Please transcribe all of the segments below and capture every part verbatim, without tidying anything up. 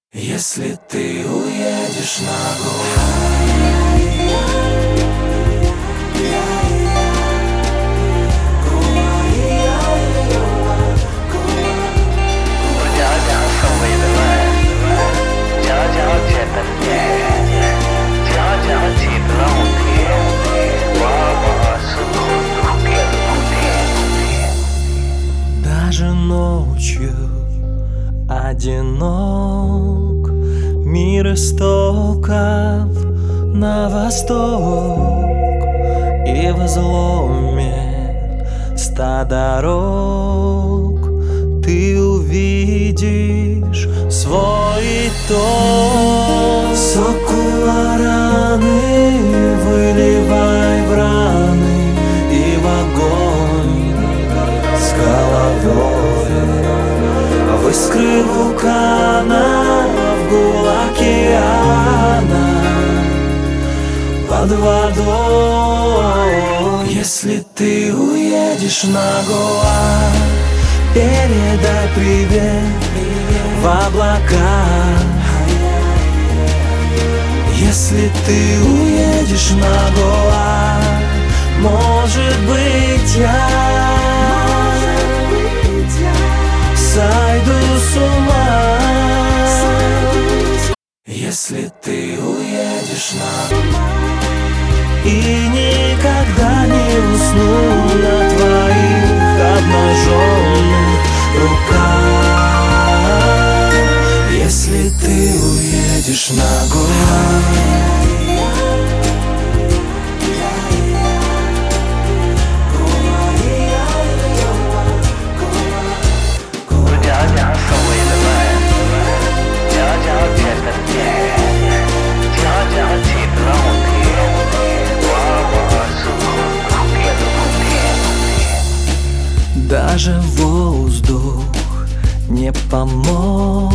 Если ты уедешь на Гавайи, даже ночью одинок, мир истоков на восток, и в изломе ста дорог ты увидишь свой итог. Сокуараны выливай в раны и в огонь с головой, в искры вулкана, в гул океана под водой. Если ты уедешь на Гоа, передай привет в облака. Если ты уедешь на Гоа, может быть я сойду с ума. Если ты уедешь на и никогда не усну на твоих обнаженных руках. Если ты уедешь на Гавайи, даже воздух не помог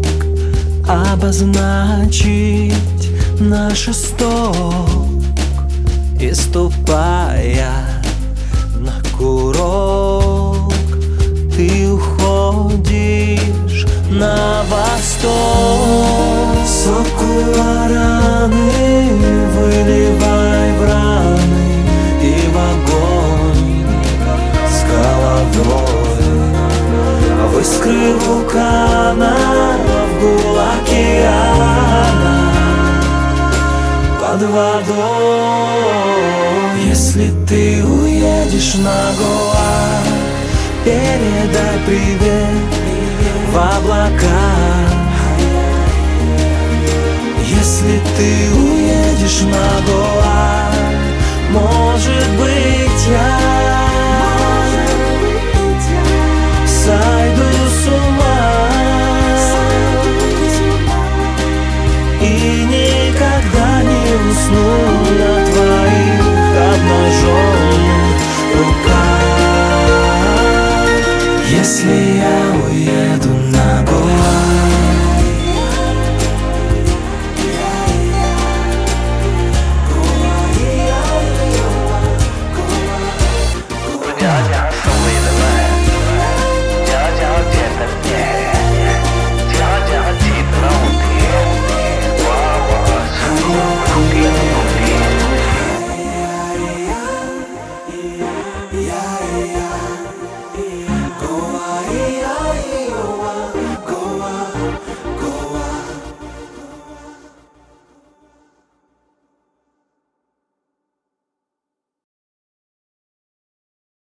обозначить наш исток. И ступая на курок, ты уходишь на восток. Сокуараны выливай в раны и в огонь с головой, в искры вулкана, в гул океана под водой. Если ты уедешь на Гоа, передай привет в облака. Если ты уедешь на Гоа, может быть я сойду с ума и никогда не усну